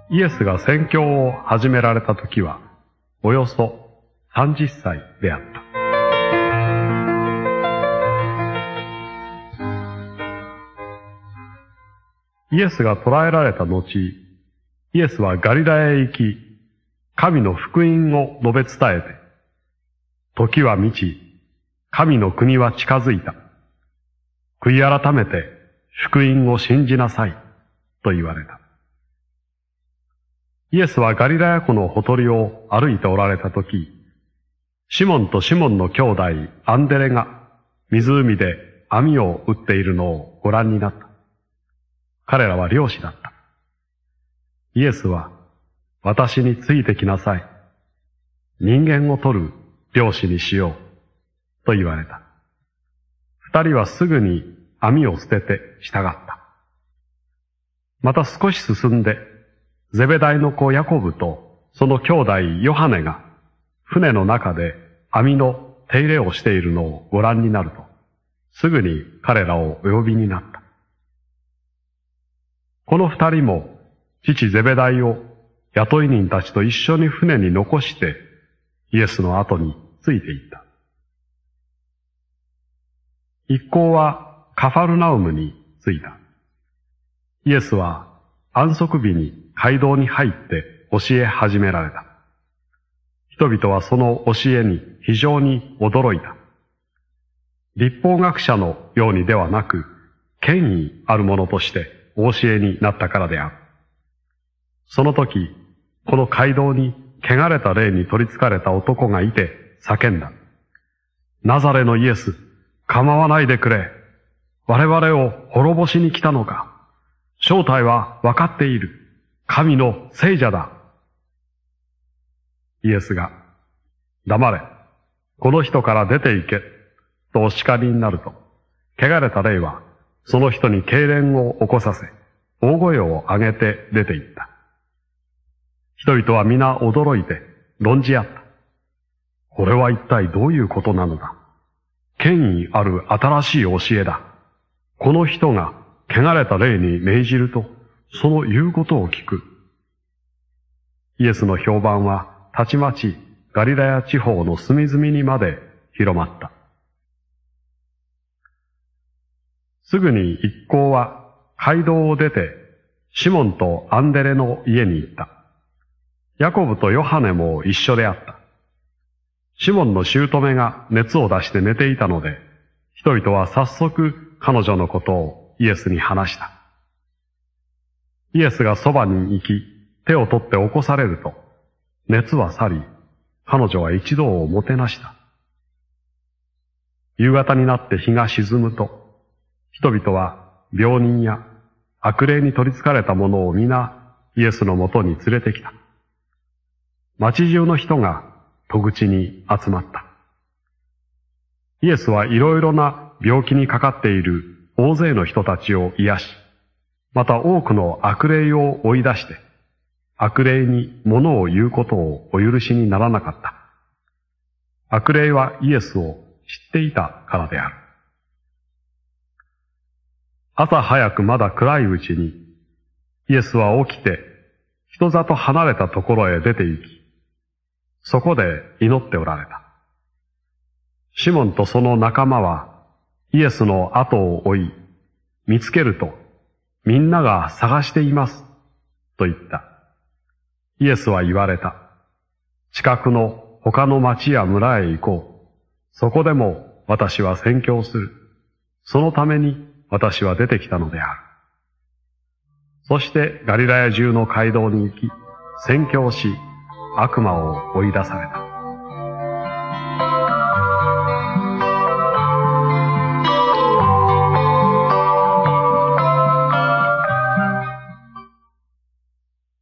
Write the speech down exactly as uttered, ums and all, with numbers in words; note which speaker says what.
Speaker 1: イエスが宣教を始められた時は、およそさんじゅっさいであった。イエスが捕らえられた後、イエスはガリラヤへ行き、神の福音を述べ伝えて、時は満ち、神の国は近づいた。悔い改めて福音を信じなさい、と言われた。イエスはガリラヤ湖のほとりを歩いておられたとき、シモンとシモンの兄弟アンデレが湖で網を打っているのをご覧になった。彼らは漁師だった。イエスは、私についてきなさい。人間を取る漁師にしよう。と言われた。二人はすぐに網を捨てて従った。また少し進んで、ゼベダイの子ヤコブとその兄弟ヨハネが船の中で網の手入れをしているのをご覧になると、すぐに彼らをお呼びになった。この二人も父ゼベダイを雇い人たちと一緒に船に残してイエスの後についていった。一行はカファルナウムに着いた。イエスは安息日に街道に入って教え始められた。人々はその教えに非常に驚いた。律法学者のようにではなく、権威あるものとしてお教えになったからである。その時、この街道に汚れた霊に取り憑かれた男がいて叫んだ。ナザレのイエス、構わないでくれ。我々を滅ぼしに来たのか。正体はわかっている。神の聖者だ。イエスが、黙れ。この人から出て行け。とお叱りになると、汚れた霊はその人に痙攣を起こさせ、大声を上げて出て行った。人々は皆驚いて論じ合った。これは一体どういうことなのだ。権威ある新しい教えだ。この人が汚れた霊に命じると、その言うことを聞く。イエスの評判はたちまちガリラヤ地方の隅々にまで広まった。すぐに一行は街道を出てシモンとアンデレの家に行った。ヤコブとヨハネも一緒であった。シモンの姑が熱を出して寝ていたので、人々は早速彼女のことをイエスに話した。イエスがそばに行き、手を取って起こされると、熱は去り、彼女は一同をもてなした。夕方になって日が沈むと、人々は病人や悪霊に取り憑かれた者を皆イエスのもとに連れてきた。町中の人が戸口に集まった。イエスはいろいろな病気にかかっている大勢の人たちを癒し、また多くの悪霊を追い出して、悪霊に物を言うことをお許しにならなかった。悪霊はイエスを知っていたからである。朝早くまだ暗いうちに、イエスは起きて、人里離れたところへ出て行き、そこで祈っておられた。シモンとその仲間はイエスの後を追い、見つけると、みんなが探しています、と言った。イエスは言われた。近くの他の町や村へ行こう。そこでも私は宣教する。そのために私は出てきたのである。そしてガリラヤ中の街道に行き、宣教し、悪魔を追い出された。